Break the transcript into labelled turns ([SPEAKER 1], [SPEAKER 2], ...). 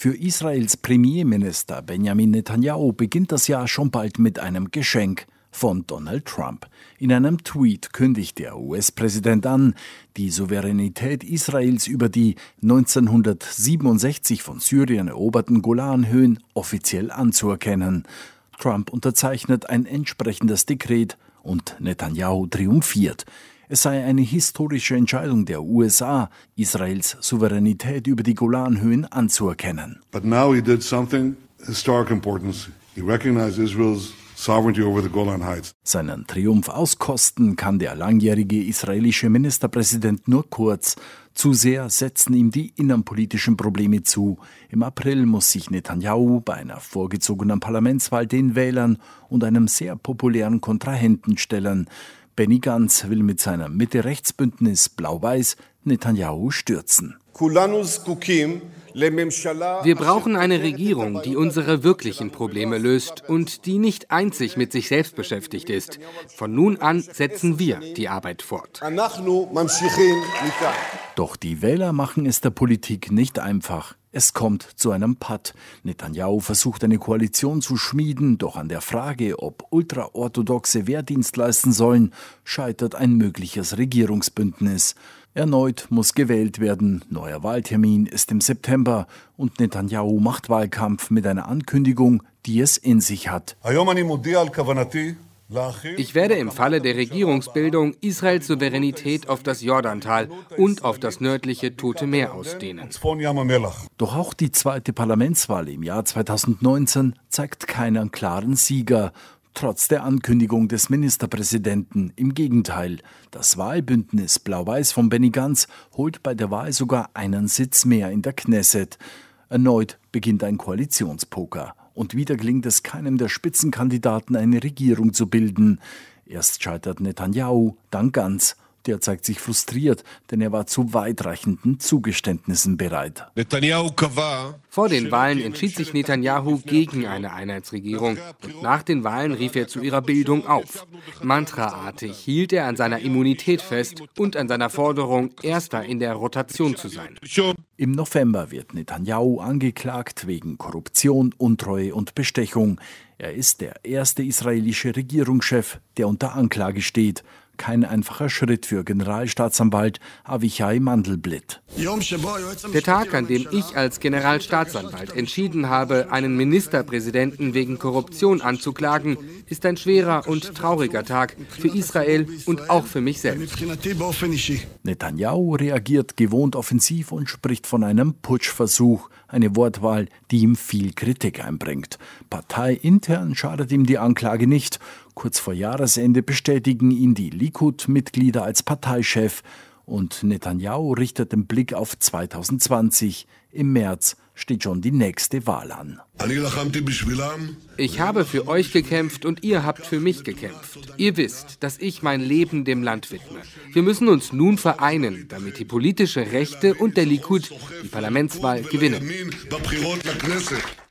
[SPEAKER 1] Für Israels Premierminister Benjamin Netanyahu beginnt das Jahr schon bald mit einem Geschenk von Donald Trump. In einem Tweet kündigt der US-Präsident an, die Souveränität Israels über die 1967 von Syrien eroberten Golanhöhen offiziell anzuerkennen. Trump unterzeichnet ein entsprechendes Dekret und Netanyahu triumphiert. Es sei eine historische Entscheidung der USA, Israels Souveränität über die Golanhöhen anzuerkennen.
[SPEAKER 2] But now he did something historic importance. He recognized Israel's sovereignty over the Golan Heights.
[SPEAKER 1] Seinen Triumph auskosten kann der langjährige israelische Ministerpräsident nur kurz. Zu sehr setzen ihm die innenpolitischen Probleme zu. Im April muss sich Netanyahu bei einer vorgezogenen Parlamentswahl den Wählern und einem sehr populären Kontrahenten stellen. Benny Gantz will mit seinem Mitte-Rechts-Bündnis Blau-Weiß Netanyahu stürzen.
[SPEAKER 3] Wir brauchen eine Regierung, die unsere wirklichen Probleme löst und die nicht einzig mit sich selbst beschäftigt ist. Von nun an setzen wir die Arbeit fort.
[SPEAKER 1] Doch die Wähler machen es der Politik nicht einfach. Es kommt zu einem Patt. Netanyahu versucht eine Koalition zu schmieden, doch an der Frage, ob Ultraorthodoxe Wehrdienst leisten sollen, scheitert ein mögliches Regierungsbündnis. Erneut muss gewählt werden, neuer Wahltermin ist im September und Netanyahu macht Wahlkampf mit einer Ankündigung, die es in sich hat.
[SPEAKER 3] Ich werde im Falle der Regierungsbildung Israels Souveränität auf das Jordantal und auf das nördliche Tote Meer ausdehnen.
[SPEAKER 1] Doch auch die zweite Parlamentswahl im Jahr 2019 zeigt keinen klaren Sieger. Trotz der Ankündigung des Ministerpräsidenten. Im Gegenteil, das Wahlbündnis Blau-Weiß von Benny Gantz holt bei der Wahl sogar einen Sitz mehr in der Knesset. Erneut beginnt ein Koalitionspoker. Und wieder gelingt es keinem der Spitzenkandidaten, eine Regierung zu bilden. Erst scheitert Netanyahu, dann Gantz. Der zeigt sich frustriert, denn er war zu weitreichenden Zugeständnissen bereit.
[SPEAKER 3] Vor den Wahlen entschied sich Netanyahu gegen eine Einheitsregierung und nach den Wahlen rief er zu ihrer Bildung auf. Mantraartig hielt er an seiner Immunität fest und an seiner Forderung, Erster in der Rotation zu sein.
[SPEAKER 1] Im November wird Netanyahu angeklagt wegen Korruption, Untreue und Bestechung. Er ist der erste israelische Regierungschef, der unter Anklage steht. Kein einfacher Schritt für Generalstaatsanwalt Avichai Mandelblit.
[SPEAKER 3] Der Tag, an dem ich als Generalstaatsanwalt entschieden habe, einen Ministerpräsidenten wegen Korruption anzuklagen, ist ein schwerer und trauriger Tag für Israel und auch für mich selbst.
[SPEAKER 1] Netanyahu reagiert gewohnt offensiv und spricht von einem Putschversuch, eine Wortwahl, die ihm viel Kritik einbringt. Parteiintern schadet ihm die Anklage nicht. Kurz vor Jahresende bestätigen ihn die Likud-Mitglieder als Parteichef und Netanyahu richtet den Blick auf 2020. Im März steht schon die nächste Wahl an.
[SPEAKER 3] Ich habe für euch gekämpft und ihr habt für mich gekämpft. Ihr wisst, dass ich mein Leben dem Land widme. Wir müssen uns nun vereinen, damit die politische Rechte und der Likud die Parlamentswahl gewinnen.